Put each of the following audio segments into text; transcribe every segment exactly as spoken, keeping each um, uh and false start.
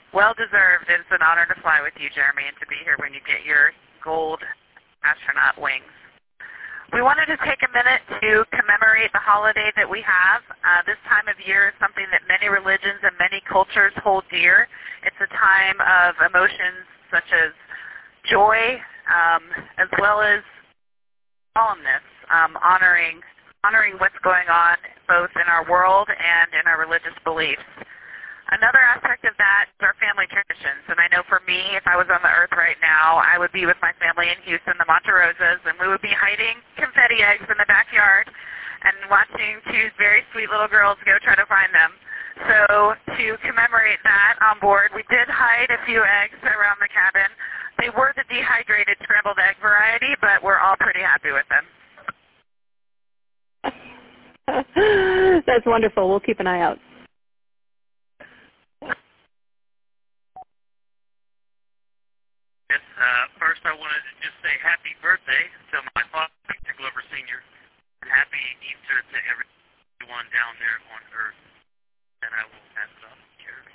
Well deserved. It's an honor to fly with you, Jeremy, and to be here when you get your gold astronaut wings. We wanted to take a minute to commemorate the holiday that we have. Uh, this time of year is something that many religions and many cultures hold dear. It's a time of emotions such as joy, um, as well as solemnness, um, honoring honoring what's going on both in our world and in our religious beliefs. Another aspect of that is our family traditions. And I know for me, if I was on the earth right now, I would be with my family in Houston, the Monte Rosas, and we would be hiding confetti eggs in the backyard and watching two very sweet little girls go try to find them. So to commemorate that on board, we did hide a few eggs around the cabin. They were the dehydrated scrambled egg variety, but we're all pretty happy with them. That's wonderful. We'll keep an eye out. Yes, uh, first I wanted to just say happy birthday to my father, Victor Glover Senior Happy Easter to everyone down there on Earth. And I will pass it off to Jeremy.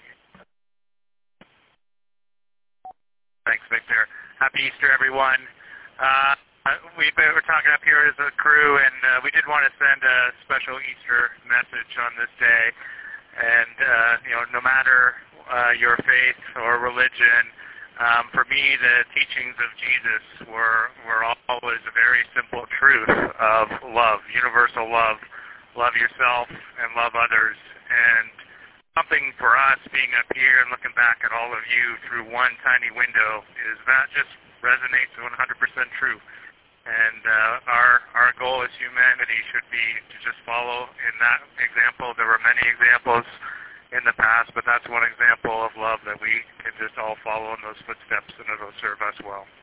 Thanks, Victor. Happy Easter, everyone. Uh, we were talking up here as a crew, and uh, we did want to send a special Easter message on this day. And, uh, you know, no matter uh, your faith or religion, um, for me, the teachings of Jesus were, were always a very simple truth of love, universal love. Love yourself and love others. And something for us being up here and looking back at all of you through one tiny window is that just resonates one hundred percent true. And uh, our our goal as humanity should be to just follow in that example. There were many examples in the past, but that's one example of love that we can just all follow in those footsteps, and it'll serve us well.